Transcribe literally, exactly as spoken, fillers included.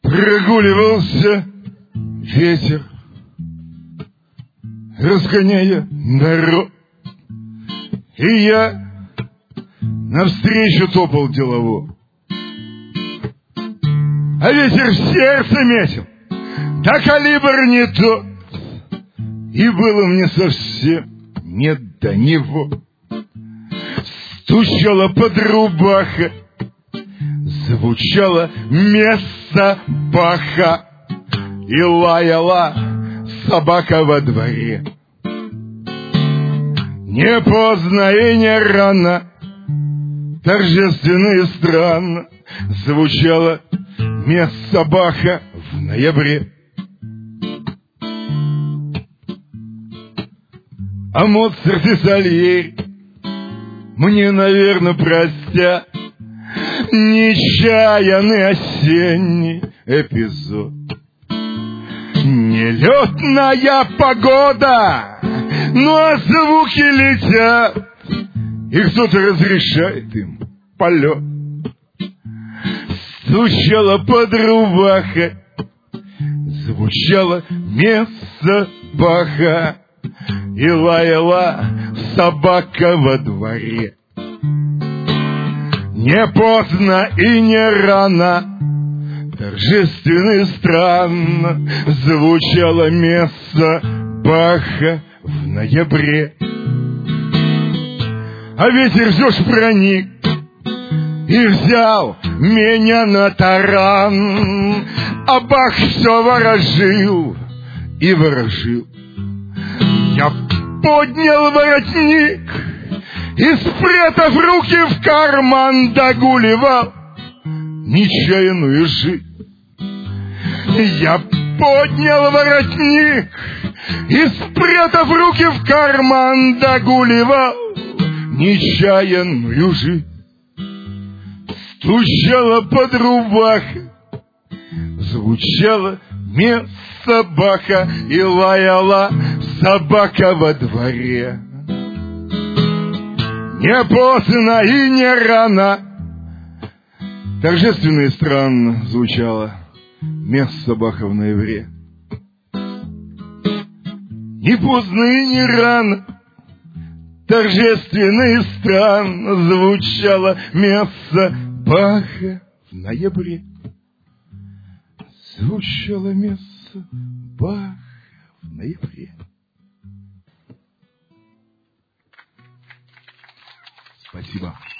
Прогуливался ветер, разгоняя дорог, и я навстречу топал делово. А ветер в сердце метил, да калибр не тот, и было мне совсем не до него. Стучала под рубаха, звучало место баха, и лаяла собака во дворе. Не поздно и не рано, торжественно и странно звучало место баха в ноябре. А Моцарт и Сальери мне, наверное, простят нечаянный осенний эпизод. Нелетная погода, но звуки летят, и кто-то разрешает им полет. Стучала под рубахой, звучало место баха, и лаяла собака во дворе. Не поздно и не рано, торжественно и странно звучало место баха в ноябре. А ветер все ж проник и взял меня на таран, а бах все ворожил и ворожил. Я поднял воротник и, спрятав руки в карман, догуливал нечаянную жизнь. Я поднял воротник и, спрятав руки в карман, догуливал нечаянную жизнь. Стучала под рубахой, звучало место баха, и лаяла собака во дворе. Не поздно и не рано, торжественно и странно звучало место баха в ноябре. Не поздно и не рано, торжественно и странно звучало место баха в ноябре. Звучало место баха в ноябре. Спасибо.